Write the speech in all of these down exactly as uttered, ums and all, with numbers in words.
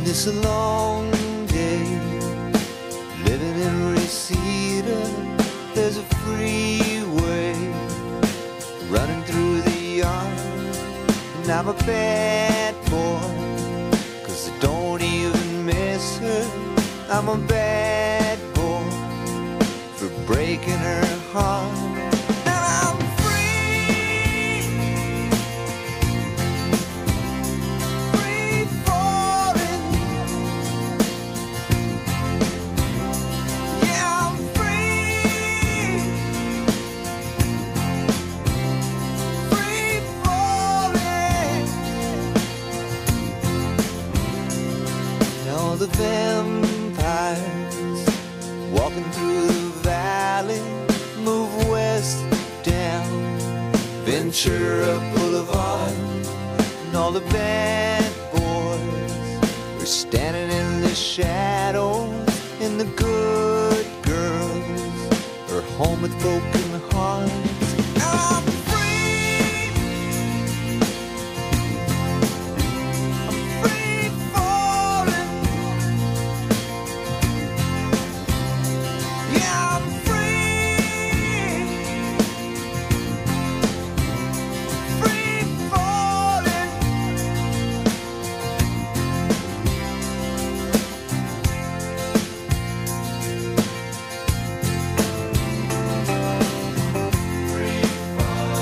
It's a long day, living in Reseda. There's a freeway running through the yard, and I'm a bad boy, 'cause I don't even miss her. I'm a bad boy for breaking her heart. The vampires walking through the valley move west down Ventura Boulevard, and all the bad boys are standing in the shadows, and the good girls are home with broken hearts. I'm free falling.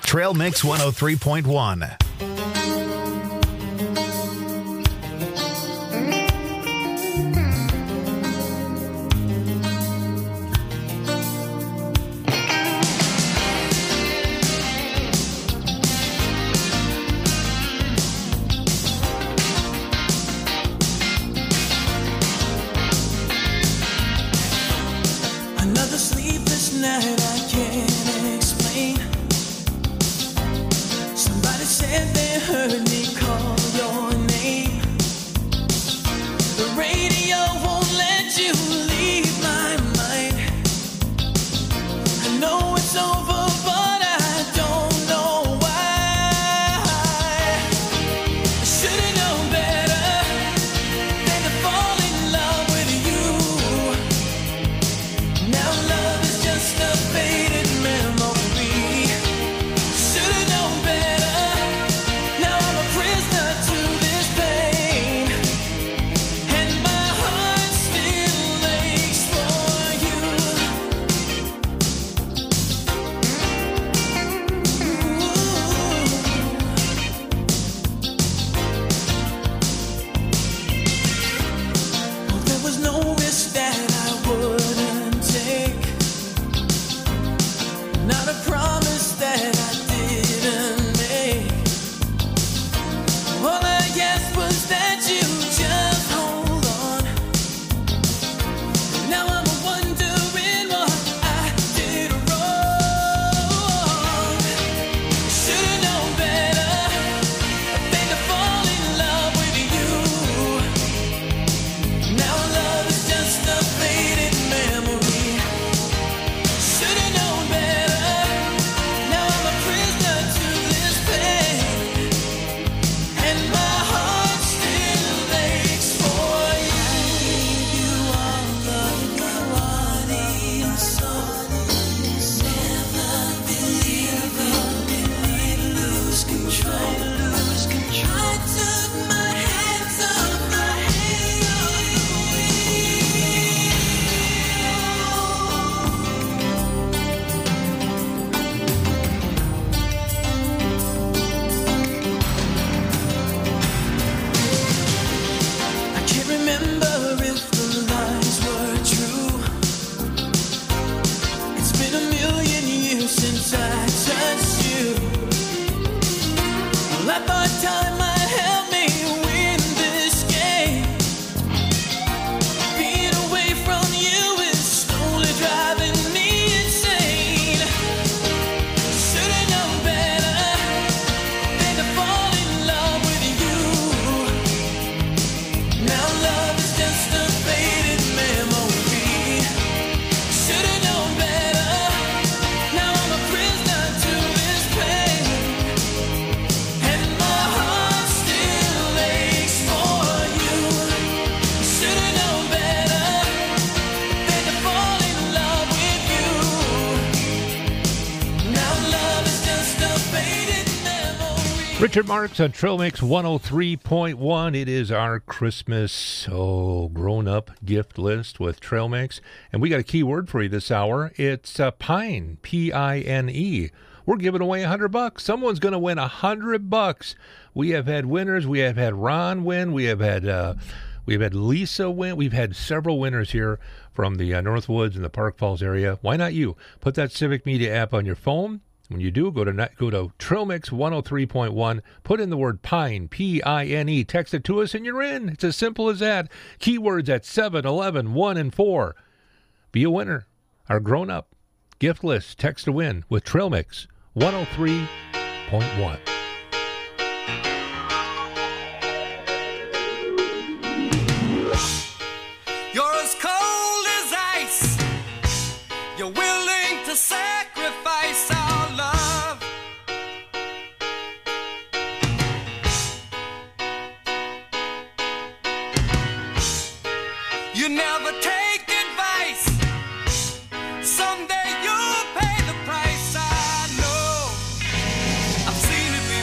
Trail Mix one oh three point one. Another sleepless night I can't explain. Somebody said they heard me call your name. The radio won't let you leave my mind. I know it's over, but I don't know why. I should've known better than to fall in love with you. Now love is just a faded memory. Should've known better. Now I'm a prisoner to this pain, and my heart still aches for you. Oh, there was no risk that I wouldn't take, not a promise that I didn't make. All I asked was that you just hold on. Now I'm wondering what I did wrong. Should've known better than to fall in love with you. Now love is just a faded memory. Should've known better. Now I'm a prisoner to this pain, and my heart still aches for you. You are love, my body and soul. Never believe it, lose control. I took my hands off the I can't remember if the lies were true. It's been a million years since I touched you. Well, I thought time might help me win this game. Being away from you is slowly driving me insane. Should've known better than to fall in love with you. Now love is just a faded memory. Should've known better. Now I'm a prisoner to this pain, and my heart still aches for you. Should've known better than to fall in love with you. Now love is just a faded memory. Richard Marks on Trail Mix one oh three point one. It is our Christmas, oh, grown-up gift list with Trail Mix. And we got a key word for you this hour. It's uh, Pine, P I N E. We're giving away one hundred bucks. Someone's going to win one hundred bucks. We have had winners. We have had Ron win. We have had uh, we've had Lisa win. We've had several winners here from the uh, Northwoods and the Park Falls area. Why not you? Put that Civic Media app on your phone. When you do, go to ni- go to Trail Mix one oh three point one. Put in the word Pine, P I N E. Text it to us, and you're in. It's as simple as that. Keywords at seven, eleven, one, and four. Be a winner. Our grown-up gift list. Text to win with Trail Mix one oh three point one. You're as cold as ice. You're willing to sacrifice our love. You never take advice. Someday you'll pay the price. I know. I've seen it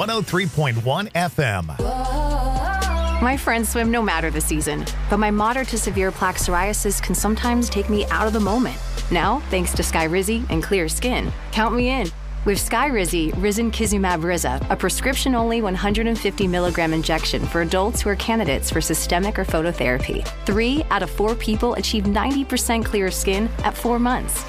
one oh three point one F M. My friends swim no matter the season, but my moderate to severe plaque psoriasis can sometimes take me out of the moment. Now, thanks to Skyrizi and clear skin, count me in. With Skyrizi, Risankizumab Riza, a prescription-only one hundred fifty milligram injection for adults who are candidates for systemic or phototherapy. Three out of four people achieve ninety percent clear skin at four months.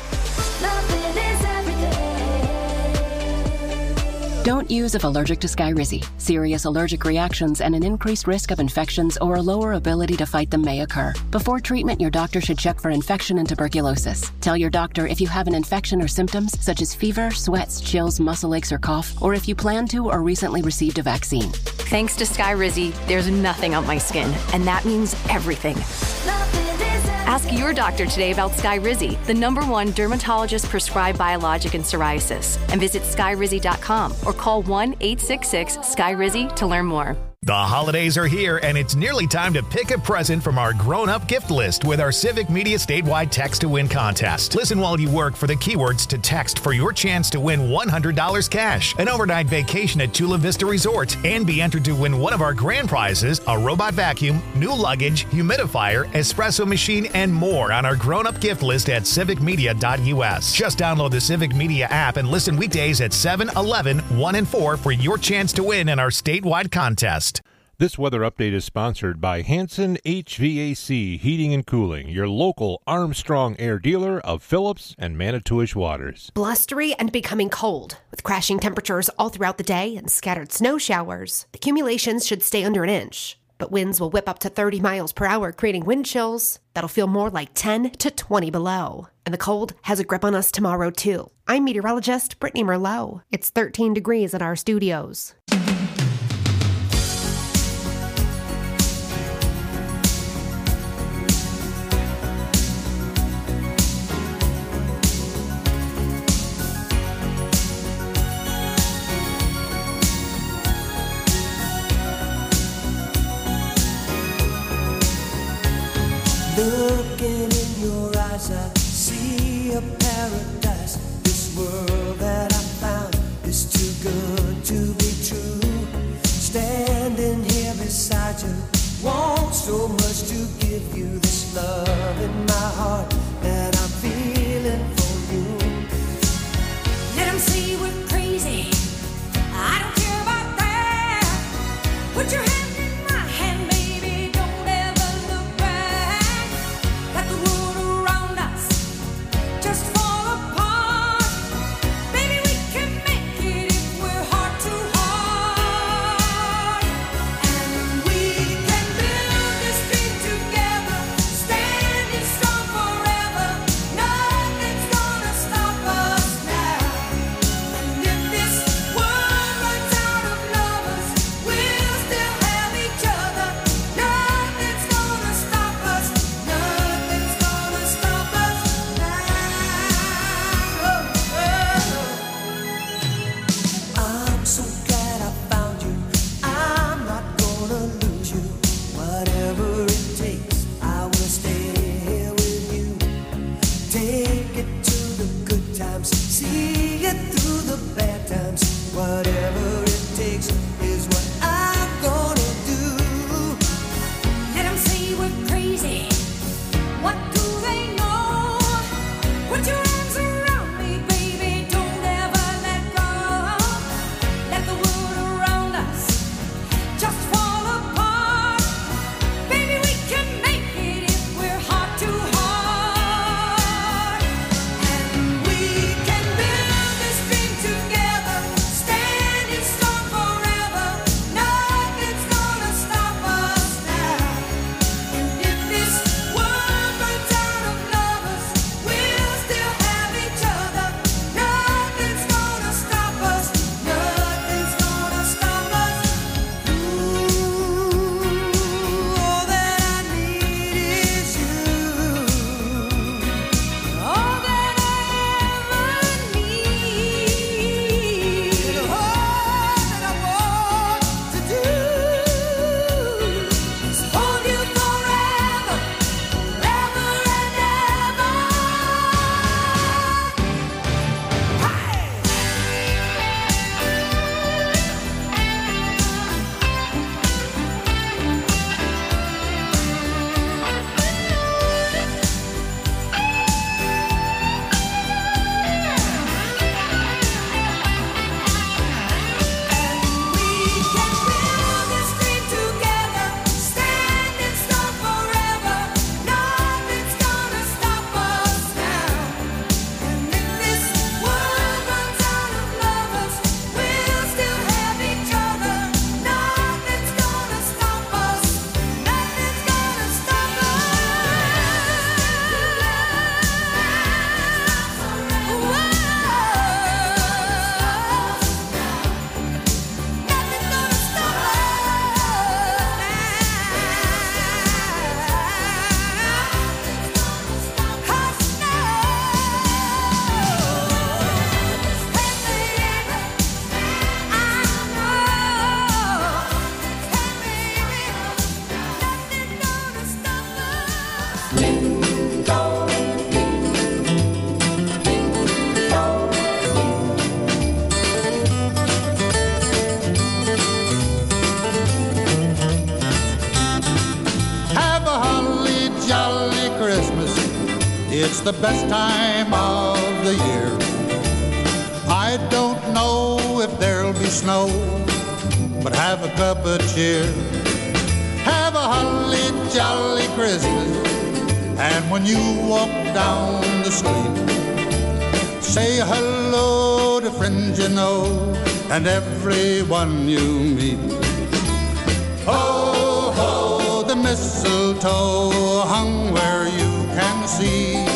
Don't use if allergic to Skyrizi. Serious allergic reactions and an increased risk of infections or a lower ability to fight them may occur. Before treatment, your doctor should check for infection and tuberculosis. Tell your doctor if you have an infection or symptoms such as fever, sweats, chills, muscle aches, or cough, or if you plan to or recently received a vaccine. Thanks to Skyrizi, there's nothing on my skin, and that means everything. Ask your doctor today about Skyrizi, the number one dermatologist-prescribed biologic in psoriasis, and visit skyrizi dot com or call one eight six six Skyrizi to learn more. The holidays are here, and it's nearly time to pick a present from our grown-up gift list with our Civic Media statewide Text to Win contest. Listen while you work for the keywords to text for your chance to win one hundred dollars cash, an overnight vacation at Chula Vista Resort, and be entered to win one of our grand prizes, a robot vacuum, new luggage, humidifier, espresso machine, and more on our grown-up gift list at civic media dot U S. Just download the Civic Media app and listen weekdays at seven, eleven, one, and four for your chance to win in our statewide contest. This weather update is sponsored by Hanson H V A C Heating and Cooling, your local Armstrong Air dealer of Phillips and Manitowish waters. Blustery and becoming cold. With crashing temperatures all throughout the day and scattered snow showers, the accumulations should stay under an inch. But winds will whip up to thirty miles per hour, creating wind chills that'll feel more like ten to twenty below. And the cold has a grip on us tomorrow, too. I'm meteorologist Brittany Merlot. It's thirteen degrees in our studios. Looking in your eyes, I see a paradise. This world that I found is too good to be true. Standing here beside you, want so much to give you this love in my heart that I'm feeling for you. Let them say we're crazy. I don't care about that. Put your hand in my hand, baby. Don't ever look back. Let the world around us just fall apart. Baby, we can make it if we're heart to heart. And we can build this dream together, standing strong. Christmas, it's the best time of the year. I don't know if there'll be snow, but have a cup of cheer. Have a holly jolly Christmas, and when you walk down the street, say hello to friends you know and everyone you meet. Ho, ho, the mistletoe hung where you can see.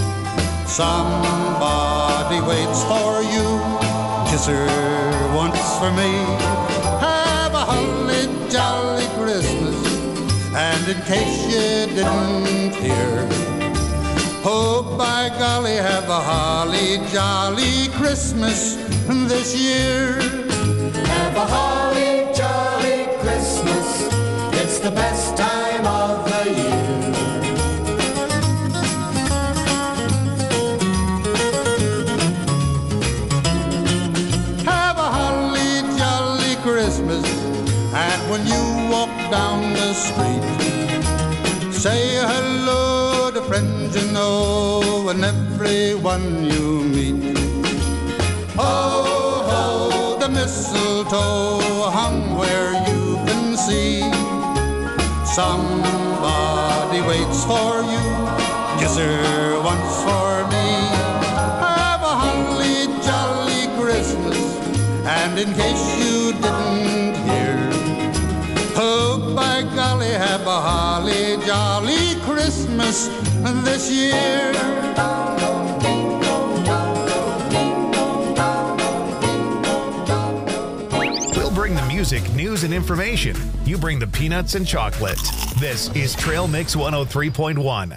Somebody waits for you, kiss her once for me. Have a holly jolly Christmas, and in case you didn't hear, oh, by golly, have a holly jolly Christmas this year. Have a holly jolly Christmas, it's the best time of the year. Have a holly jolly Christmas, and when you walk down the street, say hello to friends you know and everyone you meet. Ho, ho, the mistletoe hung where you can see. Somebody waits for you, kiss her once for me. Have a holly jolly Christmas, and in case you didn't hear, oh, by golly, have a holly jolly Christmas this year. We'll bring the music, news, and information. You bring the peanuts and chocolate. This is Trail Mix one oh three point one.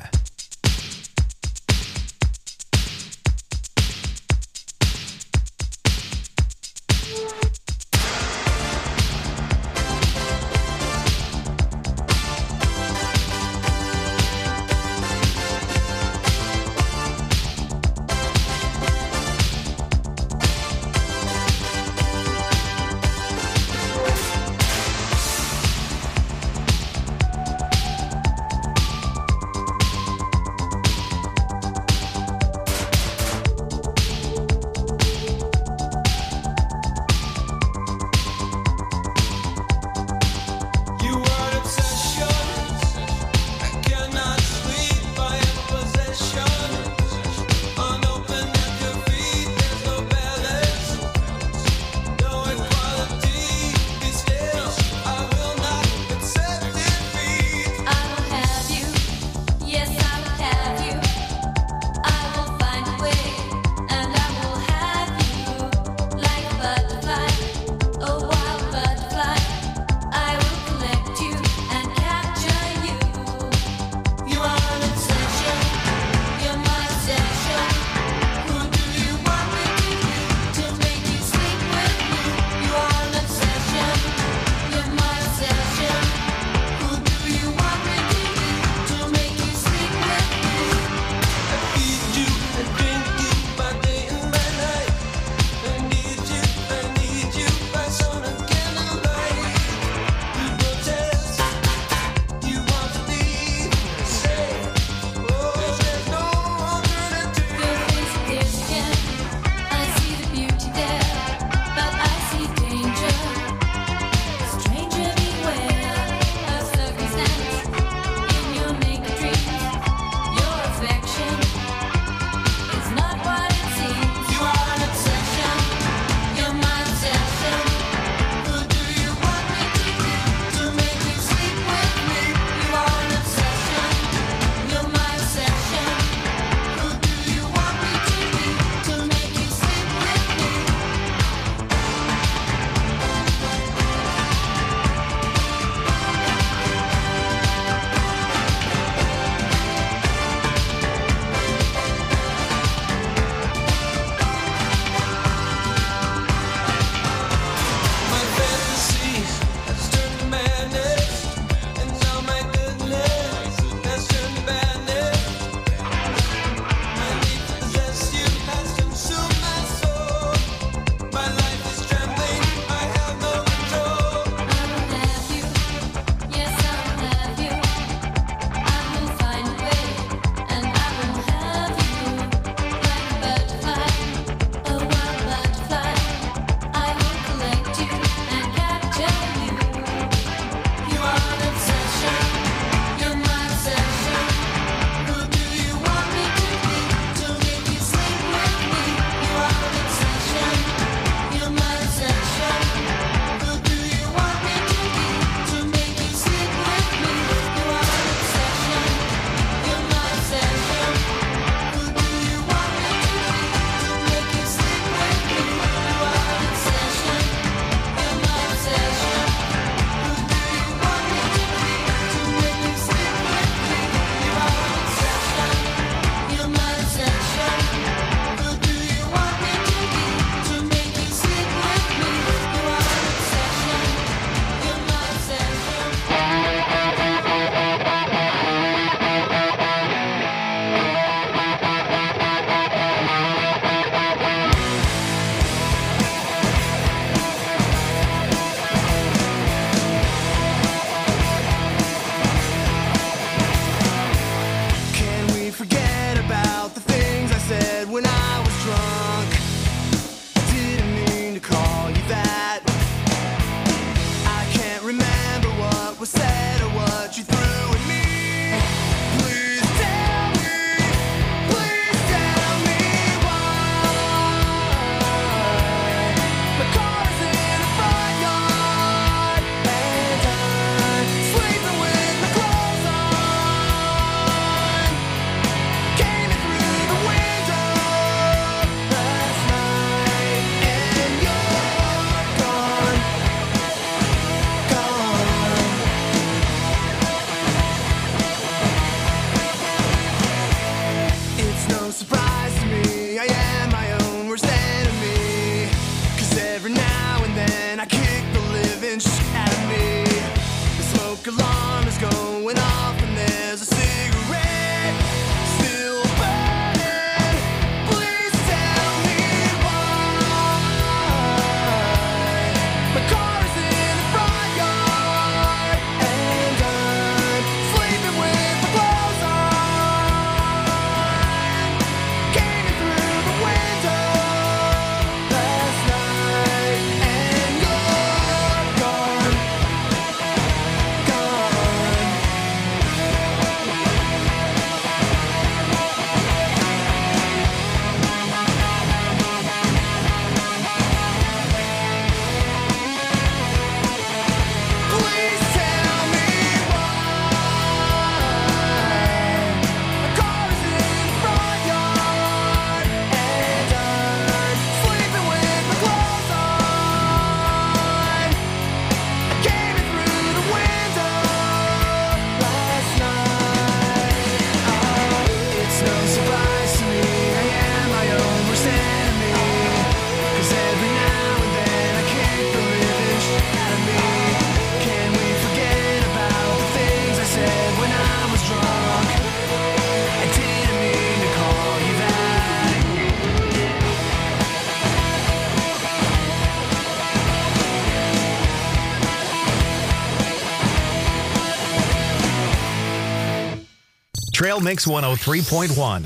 Trail Mix one oh three point one.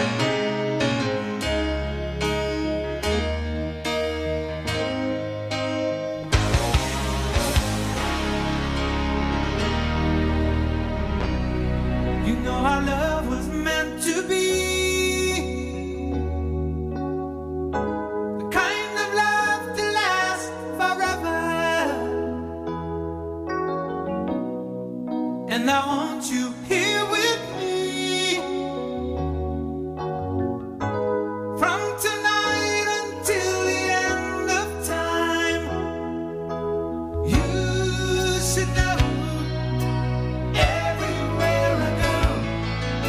You know our love was meant to be the kind of love to last forever. And I want you here with me from tonight until the end of time. You should know everywhere I go,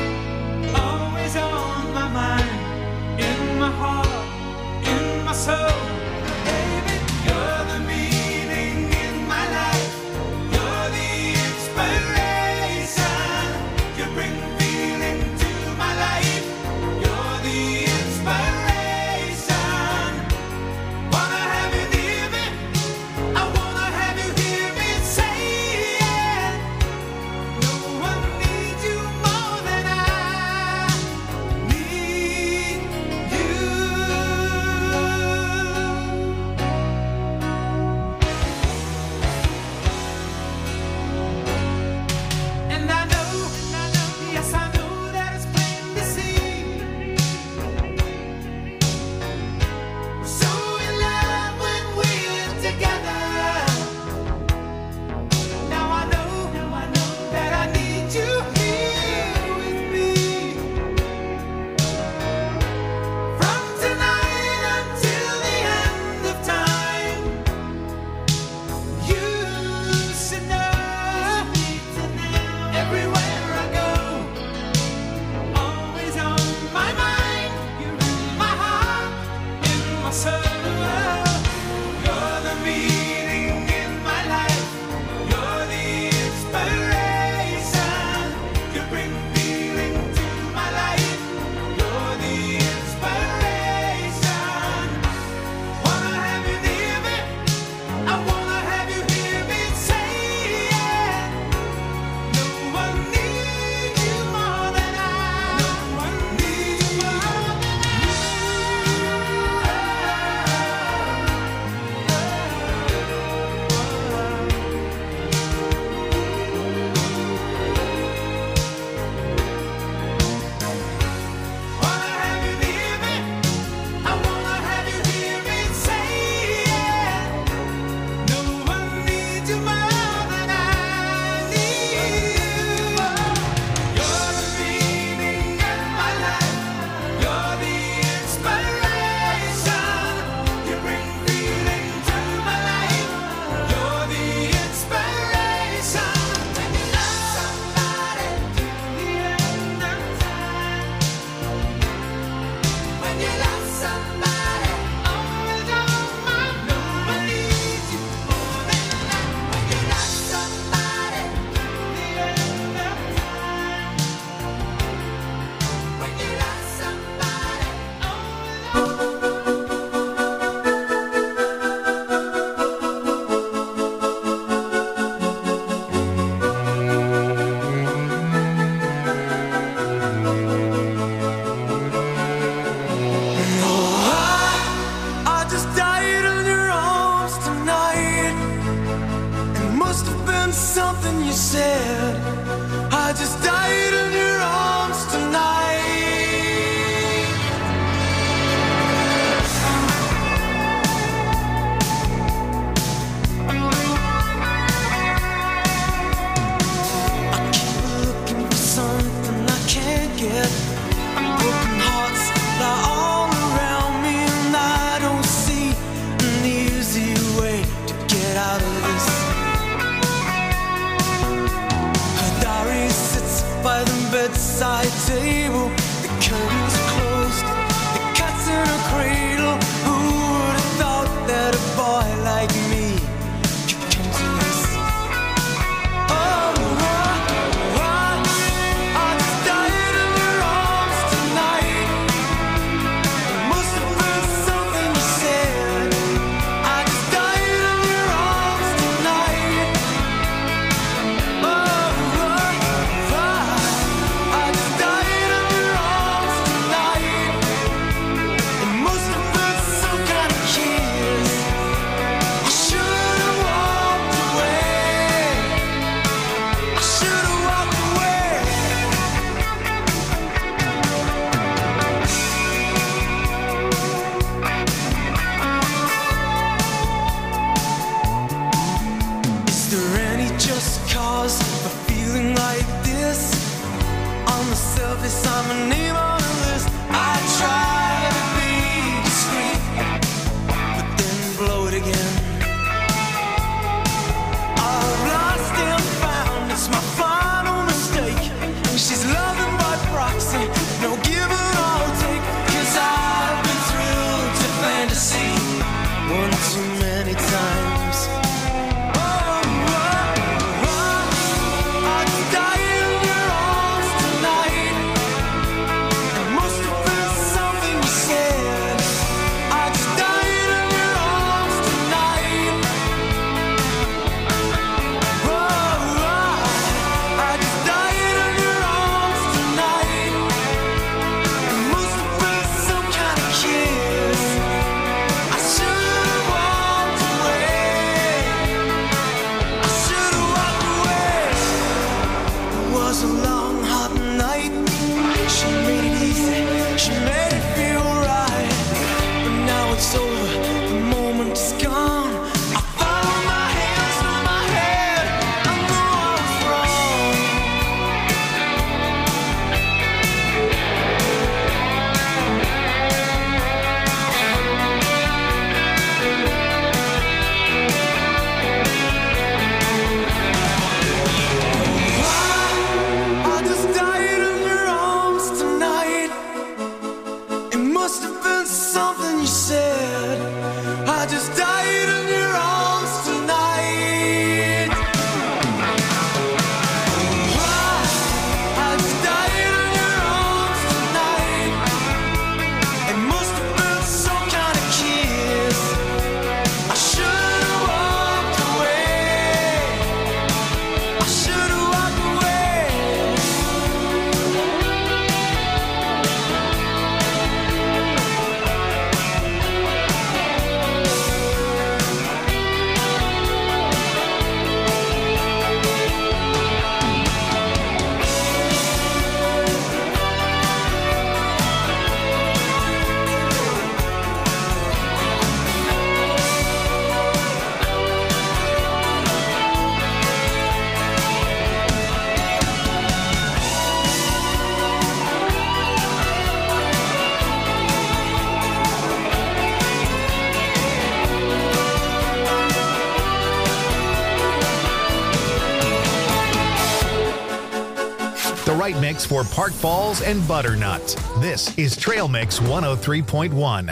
right mix for Park Falls and Butternut. This is Trail Mix one oh three point one.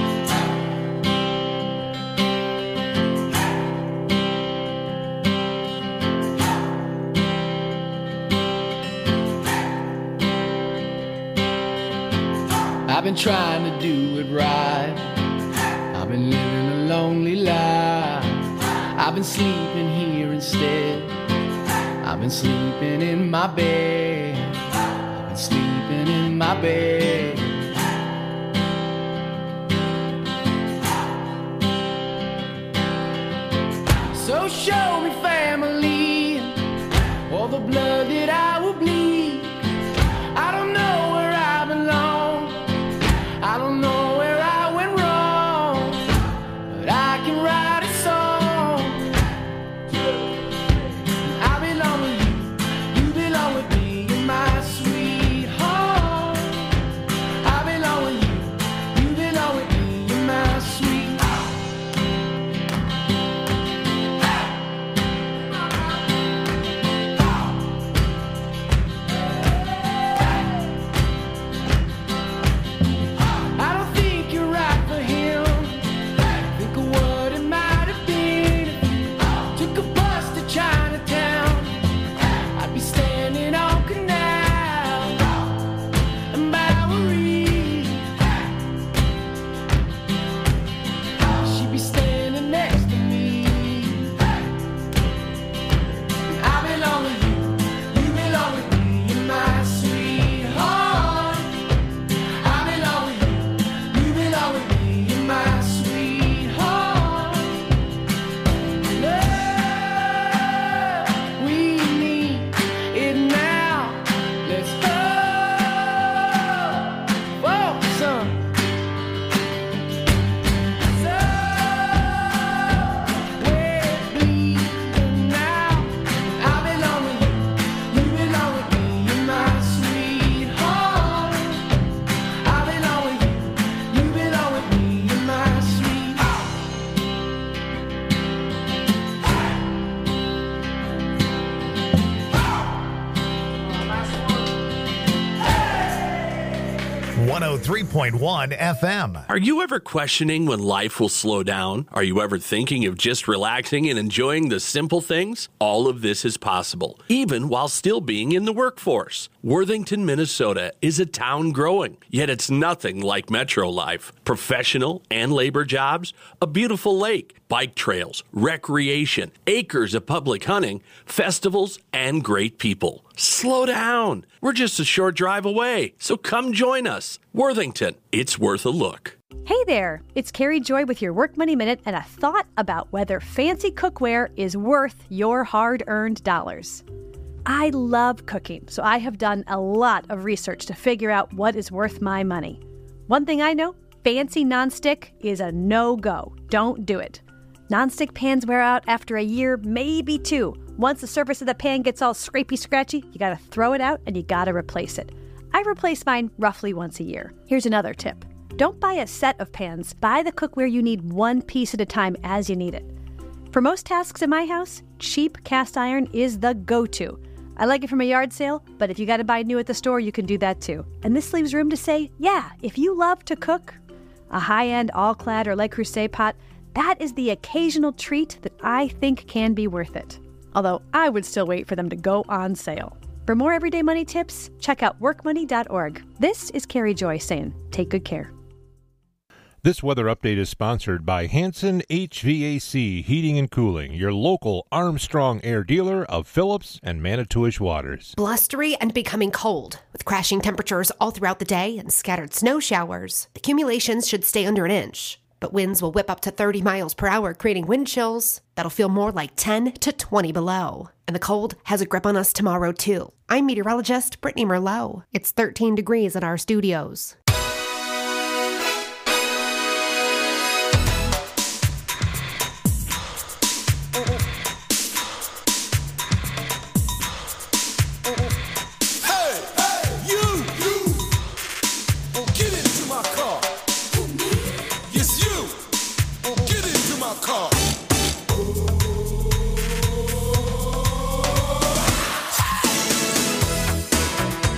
I've been trying to do it right. I've been living a lonely life. I've been sleeping here instead. I've been sleeping in my bed. I've been sleeping in my bed. So show me family, all the blood that I will bleed. I don't know where I belong. I don't know where I went wrong, but I can write a song. I belong with you, you belong with me, you're my sweetheart. I belong with you, you belong with me, you're my sweetheart. I don't think you're right for him. Think of what it might have been. Took a bus to Chinatown. I'd be standing on Canal and Bowery. She'd be standing next to me. I belong with you, you belong with me, you're my sweetheart. I belong with you, you belong with me, you're my sweetheart. Love, we need it now. Let's go for some. So we're bleeding now. I belong with you, you belong with me, you're my sweetheart. I belong with you, you belong with me, you're my sweetheart. one oh three point one F M. Are you ever questioning when life will slow down? Are you ever thinking of just relaxing and enjoying the simple things? All of this is possible, even while still being in the workforce. Worthington, Minnesota is a town growing, yet it's nothing like metro life. Professional and labor jobs, a beautiful lake, bike trails, recreation, acres of public hunting, festivals, and great people. Slow down. We're just a short drive away, so come join us. Worthington, it's worth a look. Hey there, it's Carrie Joy with your Work Money Minute and a thought about whether fancy cookware is worth your hard-earned dollars. I love cooking, so I have done a lot of research to figure out what is worth my money. One thing I know, fancy nonstick is a no-go. Don't do it. Nonstick pans wear out after a year, maybe two. Once the surface of the pan gets all scrapey scratchy, you gotta throw it out and you gotta replace it. I replace mine roughly once a year. Here's another tip. Don't buy a set of pans. Buy the cookware you need one piece at a time as you need it. For most tasks in my house, cheap cast iron is the go-to. I like it from a yard sale, but if you gotta buy new at the store, you can do that too. And this leaves room to say, yeah, if you love to cook, a high-end all-clad or Le Creuset pot, that is the occasional treat that I think can be worth it. Although I would still wait for them to go on sale. For more everyday money tips, check out work money dot org. This is Carrie Joy saying, take good care. This weather update is sponsored by Hanson H V A C Heating and Cooling, your local Armstrong Air dealer of Phillips and Manitowish waters. Blustery and becoming cold. With crashing temperatures all throughout the day and scattered snow showers, accumulations should stay under an inch. But winds will whip up to thirty miles per hour, creating wind chills that'll feel more like ten to twenty below. And the cold has a grip on us tomorrow, too. I'm meteorologist Brittany Merlot. It's thirteen degrees in our studios. Car.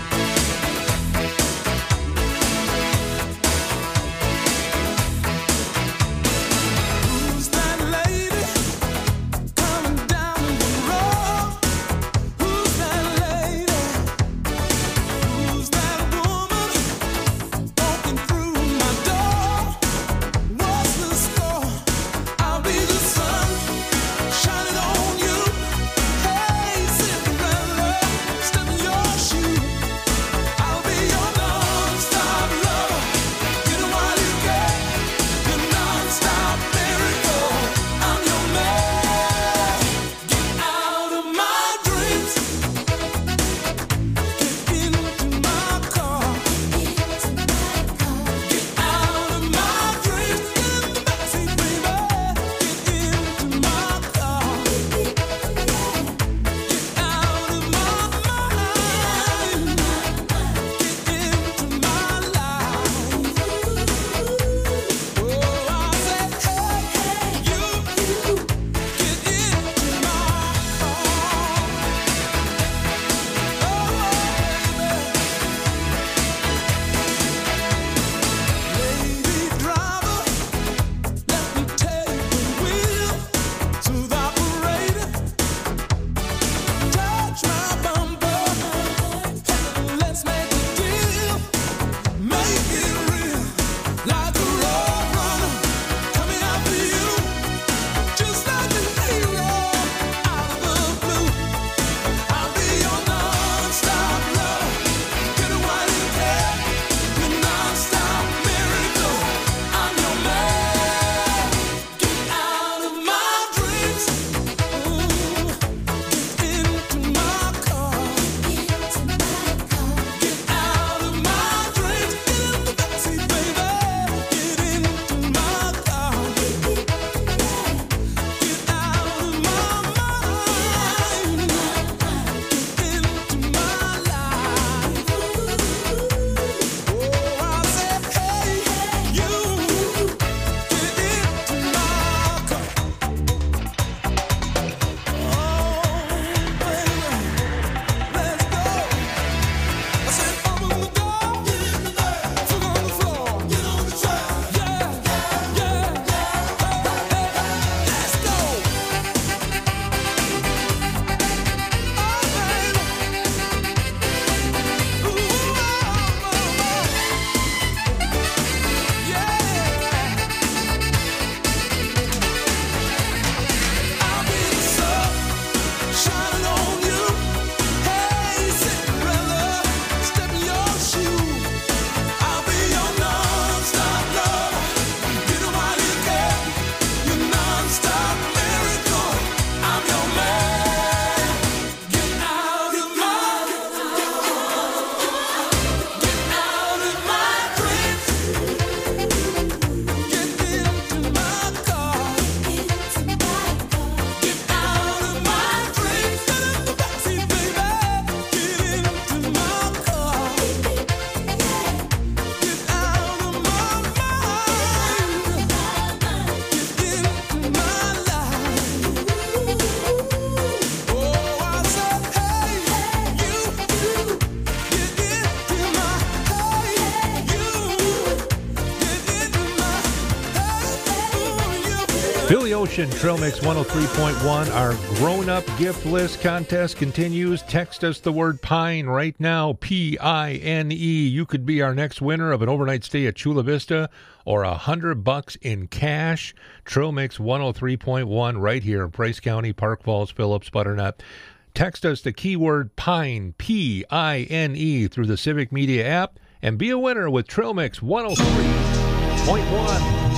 Feel the Ocean, Trail Mix one oh three point one. Our grown-up gift list contest continues. Text us the word pine right now, P I N E. You could be our next winner of an overnight stay at Chula Vista or a hundred bucks in cash. Trail Mix one oh three point one right here in Price County, Park Falls, Phillips, Butternut. Text us the keyword pine, P I N E, through the Civic Media app and be a winner with Trail Mix one oh three point one.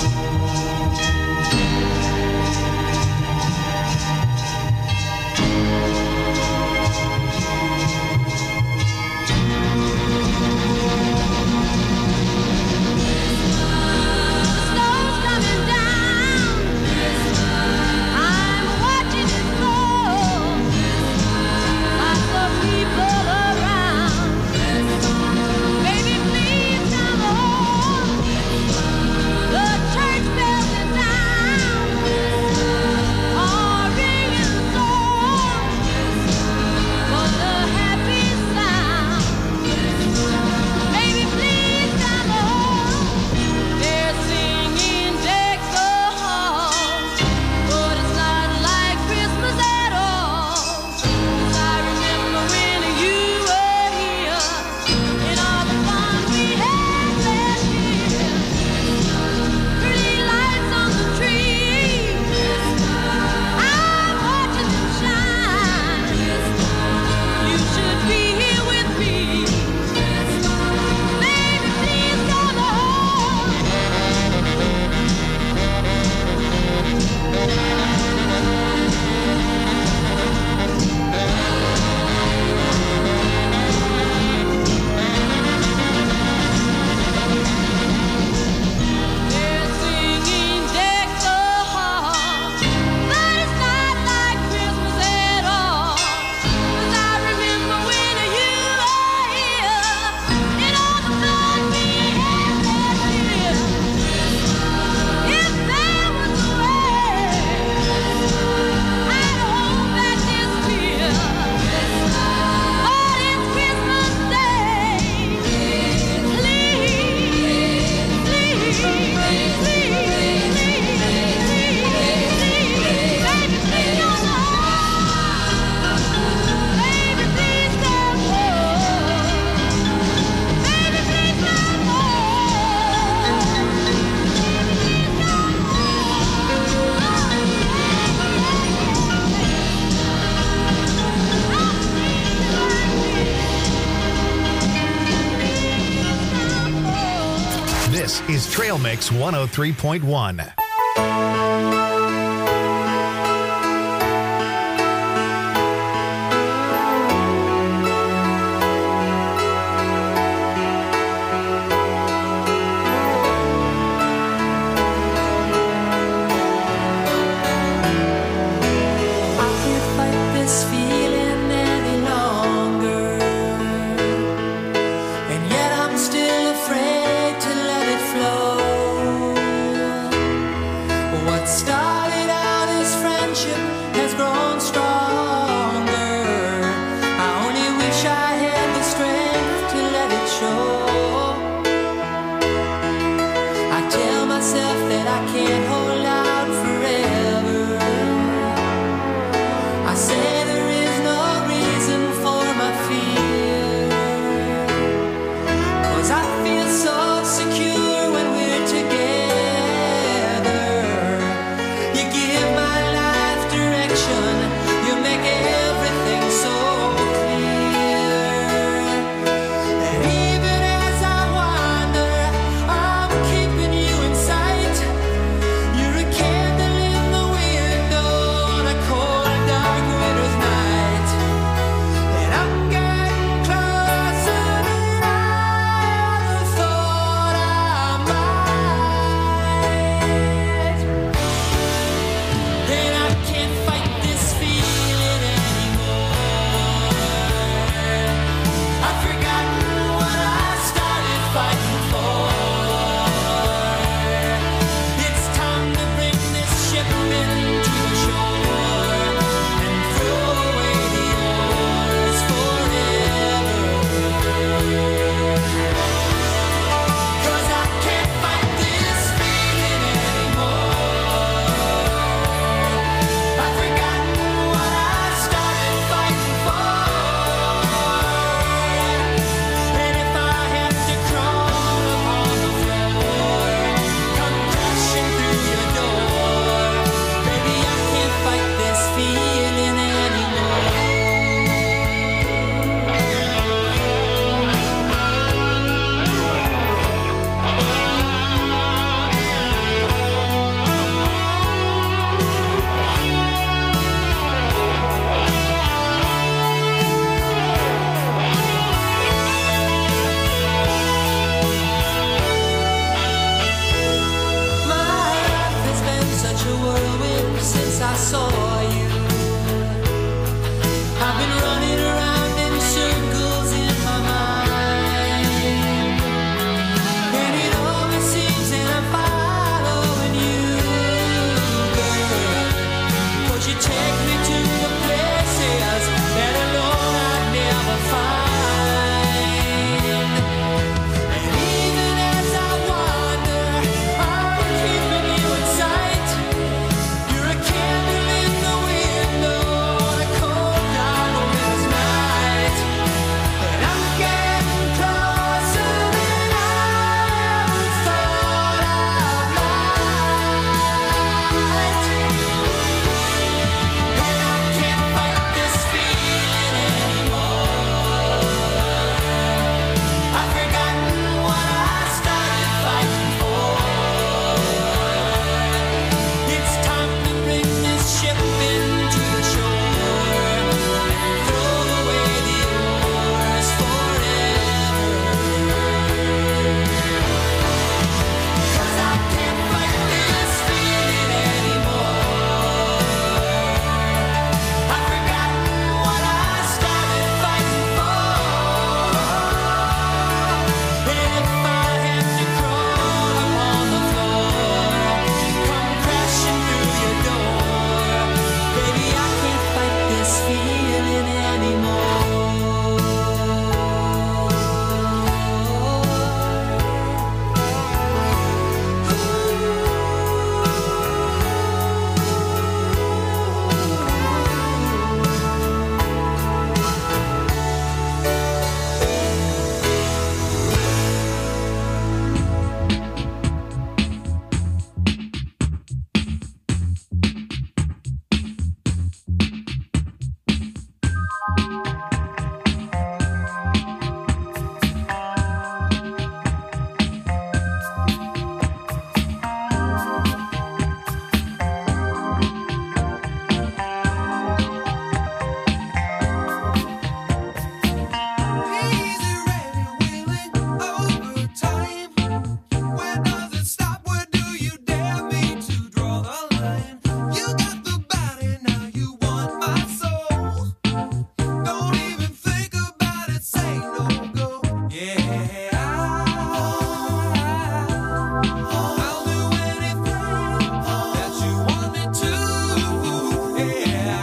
Is Trail Mix one oh three point one. You're a saw you. I've been running around in circles in my mind, and it always seems that I'm following you, girl. 'Cause you take me to the places that alone I'd never find. And even as I wander, I'm keeping you in sight. You're a candle in the window on a cold, dark winter's night. And I'm getting closer than I ever thought I might. And I can't fight this feeling anymore. I've forgotten what I started fighting for. It's time to bring this ship into the shore and throw away the oars forever. 'Cause I can't fight this feeling anymore. I've forgotten what I started fighting for. And if I have to crawl upon the floor, come crashing through your door, baby, I can't fight this feeling anymore. Where does it stop? Where do you dare me to draw the line? You got the body, now you want my soul. Don't even think about it, say no go. Yeah, I'll do anything that you want me to. Yeah,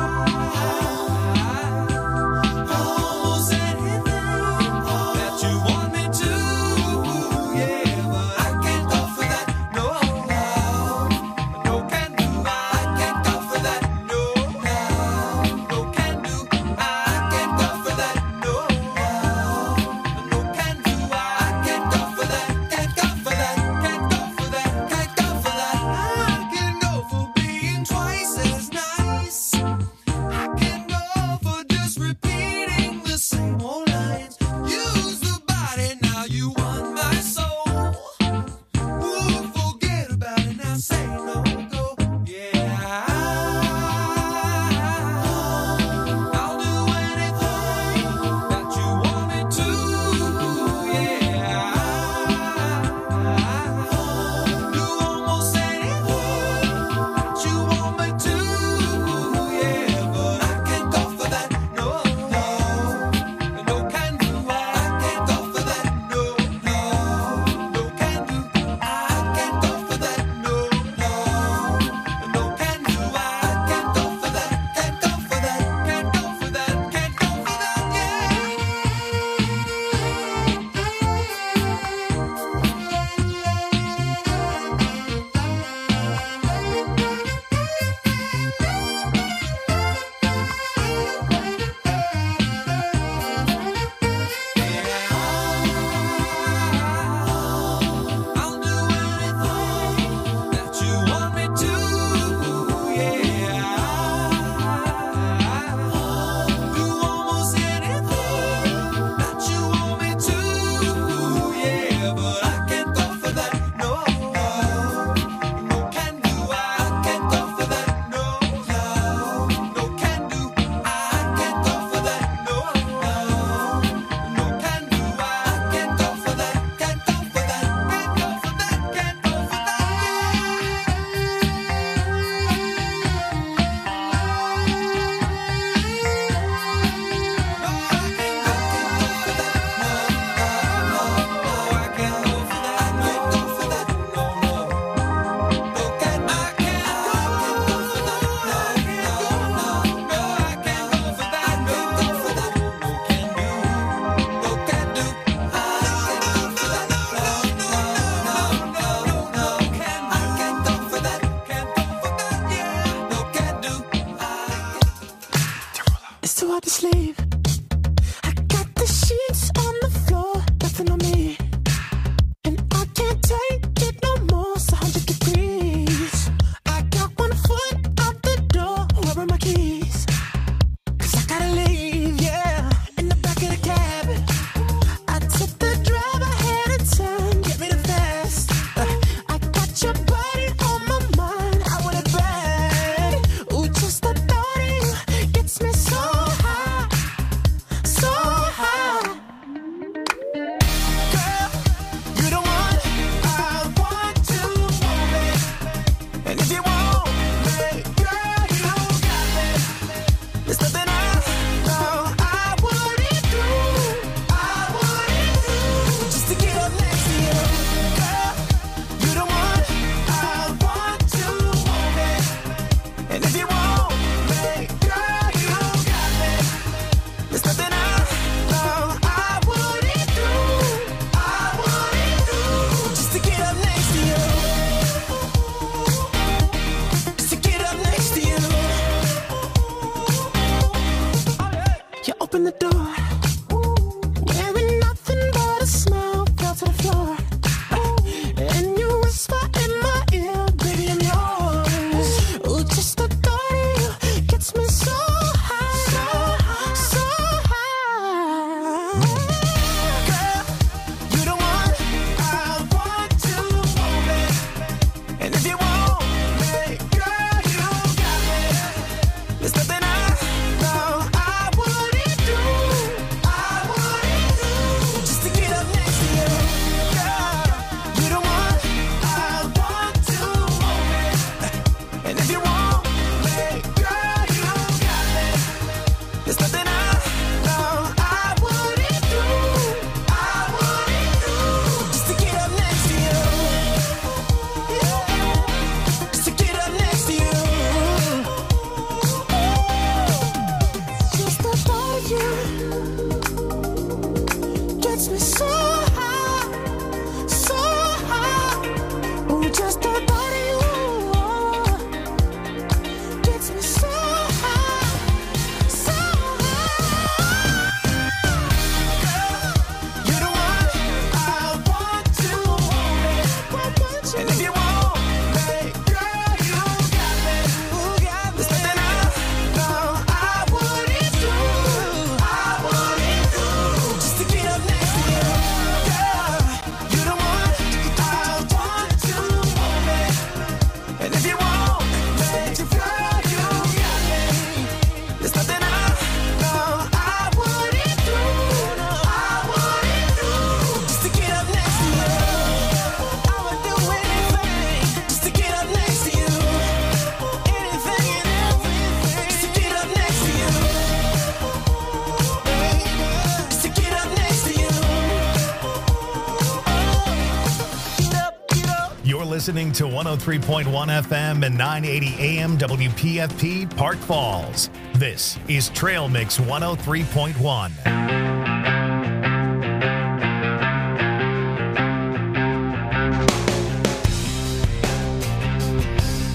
almost anything that you want me to. Yeah, but I can't go for that. No, no can do. I can't go for that. No, no can do. I can't go for that. No, no can do. I can't go for that. Can't go for that. Can't go for that. Can't go for that. I can go for being twice as nice. I can go for just repeating the same old lines. Use the body, now you want my soul. Ooh, forget about it, now say no go. Yeah, I'll do anything that you want me to. Yeah, do almost anything that you want me to. Yeah, but I can't go for that. No, no, no can do. I can't go for that. No, no, listening to one oh three point one F M and nine eighty A M W P F P, Park Falls. This is Trail Mix one oh three point one.